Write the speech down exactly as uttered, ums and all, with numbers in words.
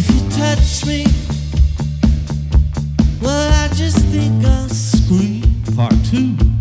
If you touch me, well, I just think I'll scream. Part two.